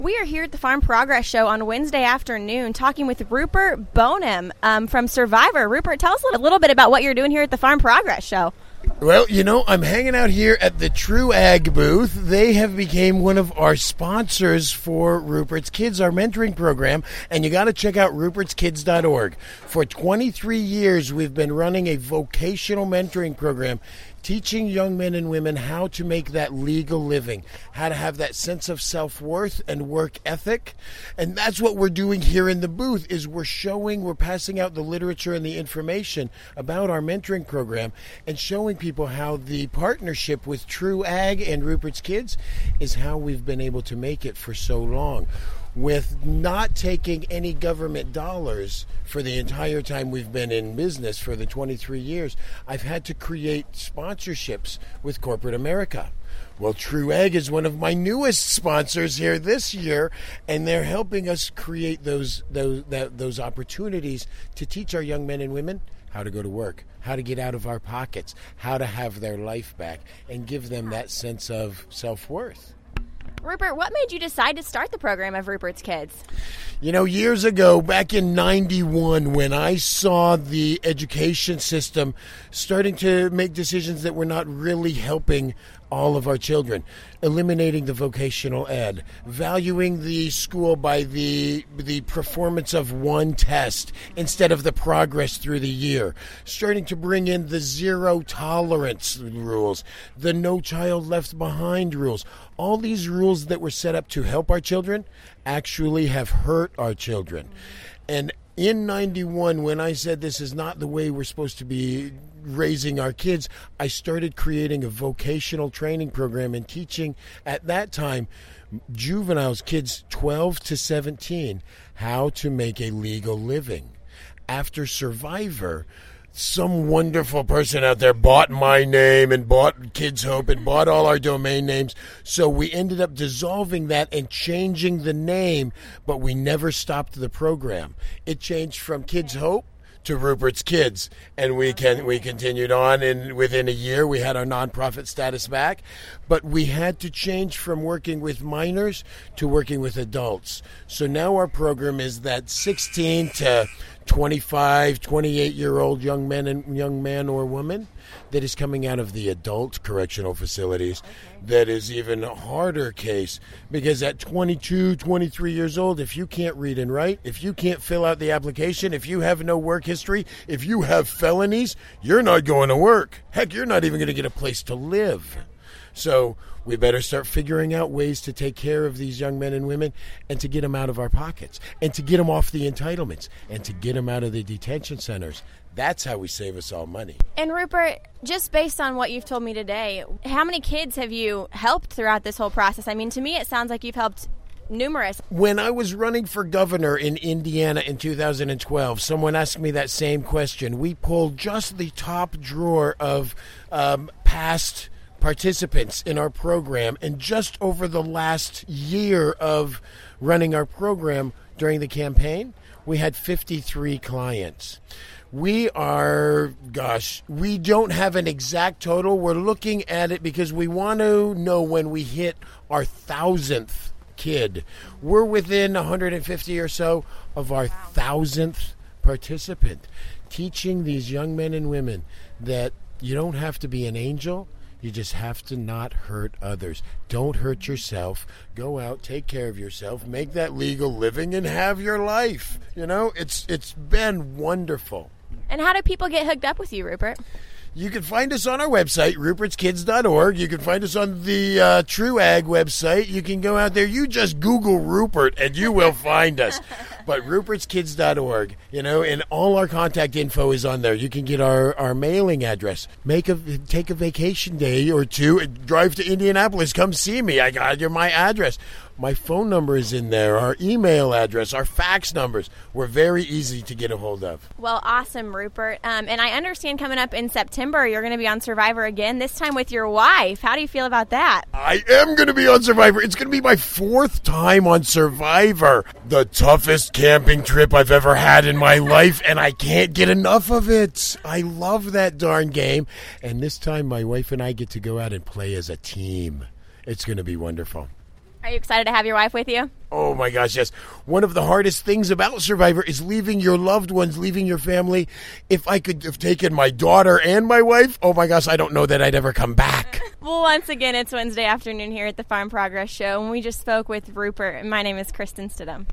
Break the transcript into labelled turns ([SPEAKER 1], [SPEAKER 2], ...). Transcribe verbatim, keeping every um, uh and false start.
[SPEAKER 1] We are here at the Farm Progress Show on Wednesday afternoon talking with Rupert Bonham um, from Survivor. Rupert, tell us a little bit about what you're doing here at the Farm Progress Show.
[SPEAKER 2] Well, you know, I'm hanging out here at the True Ag booth. They have become one of our sponsors for Rupert's Kids, our mentoring program, and you got to check out ruperts kids dot org. For twenty-three years, we've been running a vocational mentoring program teaching young men and women how to make that legal living, how to have that sense of self-worth and work ethic. And that's what we're doing here in the booth, is we're showing, we're passing out the literature and the information about our mentoring program and showing people how the partnership with True Ag and Rupert's Kids is how we've been able to make it for so long, with not taking any government dollars for the entire time we've been in business for the twenty-three years. I've had to create sponsorships with corporate America. Well, True Ag is one of my newest sponsors here this year, and they're helping us create those those that, those opportunities to teach our young men and women how to go to work, how to get out of our pockets, how to have their life back, and give them that sense of self-worth.
[SPEAKER 1] Rupert, what made you decide to start the program of Rupert's Kids?
[SPEAKER 2] You know, years ago, back in ninety-one, when I saw the education system starting to make decisions that were not really helping all of our children, eliminating the vocational ed, valuing the school by the the performance of one test instead of the progress through the year, starting to bring in the zero tolerance rules, the no child left behind rules. All these rules that were set up to help our children actually have hurt our children. And in ninety-one, when I said this is not the way we're supposed to be raising our kids, I started creating a vocational training program and teaching at that time juveniles, kids twelve to seventeen, how to make a legal living. After Survivor, some wonderful person out there bought my name and bought Kids Hope and bought all our domain names. So we ended up dissolving that and changing the name, but we never stopped the program. It changed from Kids Hope to Rupert's Kids, and we can we continued on, and within a year we had our nonprofit status back. But we had to change from working with minors to working with adults. So now our program is that sixteen to twenty-five, twenty-eight year old young men and young man or woman that is coming out of the adult correctional facilities. Okay. That is even a harder case, because at twenty-two, twenty-three years old, if you can't read and write, if you can't fill out the application, if you have no work history, if you have felonies, you're not going to work. Heck, you're not even going to get a place to live. So we better start figuring out ways to take care of these young men and women and to get them out of our pockets and to get them off the entitlements and to get them out of the detention centers. That's how we save us all money.
[SPEAKER 1] And Rupert, just based on what you've told me today, how many kids have you helped throughout this whole process? I mean, to me, it sounds like you've helped numerous.
[SPEAKER 2] When I was running for governor in Indiana in two thousand twelve, someone asked me that same question. We pulled just the top drawer of um, past participants in our program, and just over the last year of running our program during the campaign, we had fifty-three clients. We are, gosh, we don't have an exact total. We're looking at it because we want to know when we hit our thousandth kid. We're within one hundred fifty or so of our thousandth participant, teaching these young men and women that you don't have to be an angel. You just have to not hurt others. Don't hurt yourself. Go out, take care of yourself, make that legal living, and have your life. You know, it's it's been wonderful.
[SPEAKER 1] And how do people get hooked up with you, Rupert?
[SPEAKER 2] You can find us on our website, ruperts kids dot org. You can find us on the uh, True Ag website. You can go out there. You just Google Rupert, and you will find us. But ruperts kids dot org, you know, and all our contact info is on there. You can get our, our mailing address. Make a take a vacation day or two. Drive to Indianapolis. Come see me. I got your my address. My phone number is in there, our email address, our fax numbers. We're very easy to get a hold of.
[SPEAKER 1] Well, awesome, Rupert. Um, and I understand coming up in September, you're going to be on Survivor again, this time with your wife. How do you feel about that?
[SPEAKER 2] I am going to be on Survivor. It's going to be my fourth time on Survivor. The toughest camping trip I've ever had in my life, and I can't get enough of it. I love that darn game. And this time, my wife and I get to go out and play as a team. It's going to be wonderful.
[SPEAKER 1] Are you excited to have your wife with you?
[SPEAKER 2] Oh my gosh, yes. One of the hardest things about Survivor is leaving your loved ones, leaving your family. If I could have taken my daughter and my wife, oh my gosh, I don't know that I'd ever come back.
[SPEAKER 1] Well, once again, it's Wednesday afternoon here at the Farm Progress Show, and we just spoke with Rupert. My name is Kristen Stidham.